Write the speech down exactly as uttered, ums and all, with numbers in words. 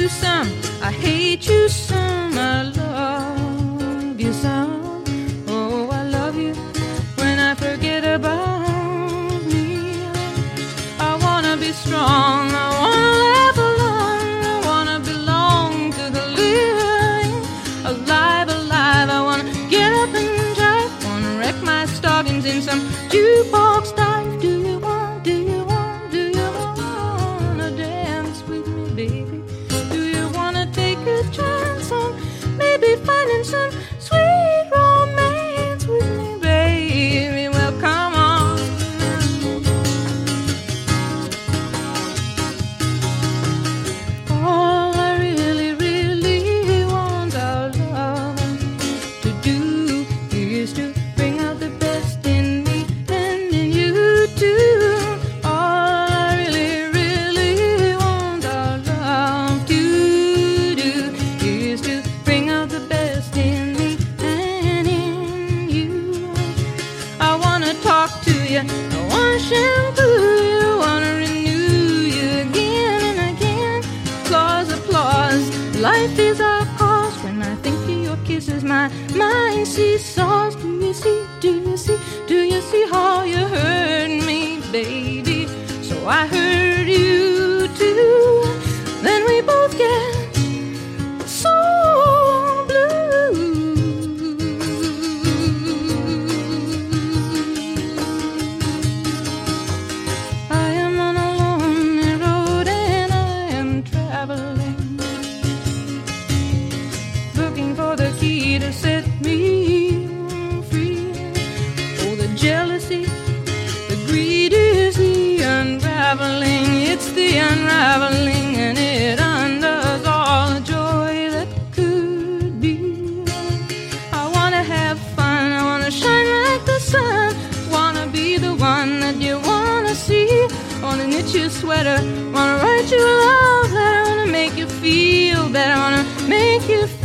you some, I hate you some, I love you some. Oh, I love you when I forget about me. I wanna be strong, I wanna laugh alone, I wanna belong to the living. Alive, alive, I wanna get up and drive, wanna wreck my stockings in some jukebox dive. Do you want, do you want, do you wanna dance with me, baby? Do you wanna take a chance on maybe finding some sweet romance with me, baby? Well, come on. All I really, really want our love to do is to bring out the best in me and in you too. All I really, really want our love to do is to bring out the best in me and in you. I wanna talk to you, I wanna shampoo you, wanna renew you again and again. Applause, applause, life is our cause. When I think of your kisses, my mind seesaws. Do you see, do you see, do you see how you hurt me, baby? So I hurt you too. Then we both get so blue. I am on a lonely road and I am traveling, looking for the key to set me free. Oh, the jealousy, the greed is the unraveling. It's the unraveling, and it undoes all the joy that could be. I wanna have fun, I wanna shine like the sun, wanna be the one that you wanna see. Wanna knit you a sweater, wanna write you a love letter, wanna make you feel better, wanna make you